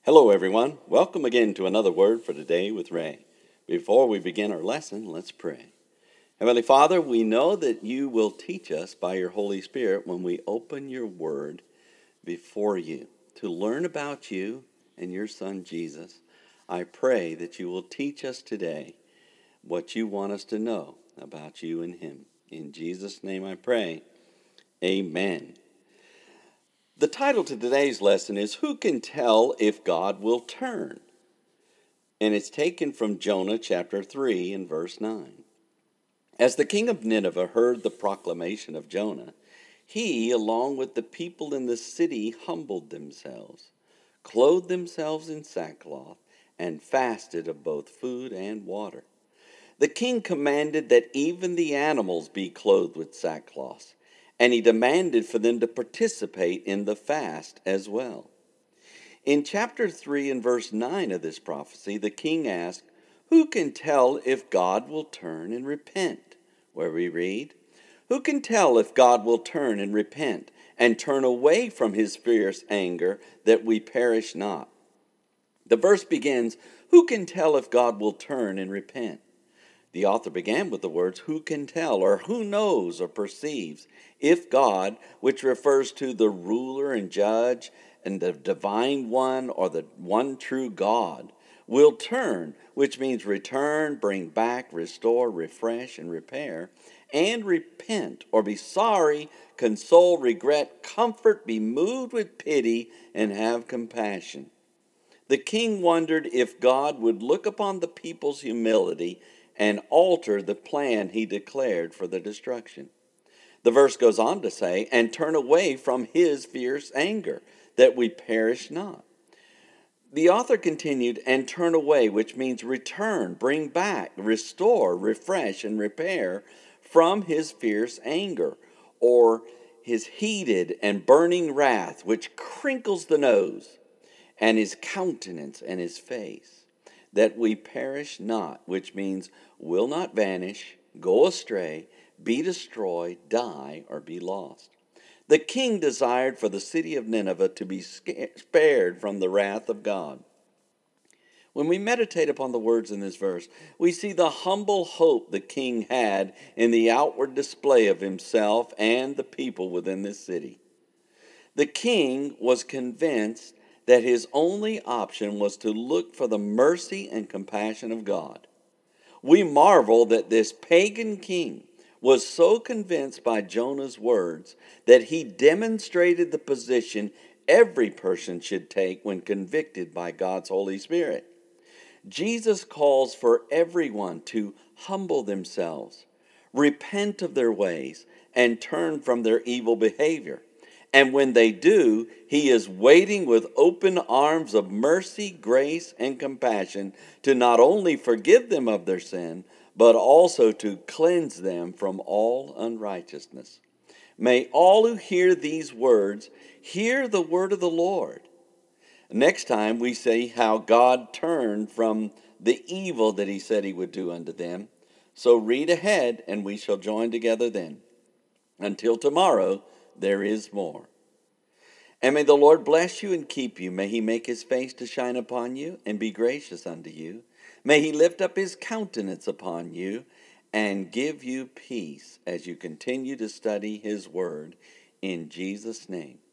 Hello, everyone. Welcome again to another Word for Today with Ray. Before we begin our lesson, let's pray. Heavenly Father, we know that you will teach us by your Holy Spirit when we open your Word before you to learn about you and your Son Jesus. I pray that you will teach us today what you want us to know about you and him. In Jesus' name I pray. Amen. The title to today's lesson is Who Can Tell If God Will Turn? And it's taken from Jonah chapter 3 and verse 9. As the king of Nineveh heard the proclamation of Jonah, he, along with the people in the city, humbled themselves, clothed themselves in sackcloth, and fasted of both food and water. The king commanded that even the animals be clothed with sackcloth, and he demanded for them to participate in the fast as well. In chapter 3 and verse 9 of this prophecy, the king asked, Who can tell if God will turn and repent? Where we read, Who can tell if God will turn and repent and turn away from his fierce anger that we perish not? The verse begins, Who can tell if God will turn and repent? The author began with the words, who can tell, or who knows or perceives, if God, which refers to the ruler and judge and the divine one or the one true God, will turn, which means return, bring back, restore, refresh, and repair, and repent, or be sorry, console, regret, comfort, be moved with pity, and have compassion. The king wondered if God would look upon the people's humility and alter the plan he declared for the destruction. The verse goes on to say, and turn away from his fierce anger, that we perish not. The author continued, and turn away, which means return, bring back, restore, refresh, and repair from his fierce anger, or his heated and burning wrath, which crinkles the nose, and his countenance and his face, that we perish not, which means will not vanish, go astray, be destroyed, die, or be lost. The king desired for the city of Nineveh to be spared from the wrath of God. When we meditate upon the words in this verse, we see the humble hope the king had in the outward display of himself and the people within this city. The king was convinced that his only option was to look for the mercy and compassion of God. We marvel that this pagan king was so convinced by Jonah's words that he demonstrated the position every person should take when convicted by God's Holy Spirit. Jesus calls for everyone to humble themselves, repent of their ways, and turn from their evil behavior. And when they do, he is waiting with open arms of mercy, grace, and compassion to not only forgive them of their sin, but also to cleanse them from all unrighteousness. May all who hear these words hear the word of the Lord. Next time we see how God turned from the evil that he said he would do unto them. So read ahead and we shall join together then. Until tomorrow, there is more. And may the Lord bless you and keep you. May he make his face to shine upon you and be gracious unto you. May he lift up his countenance upon you and give you peace as you continue to study his word. In Jesus' name,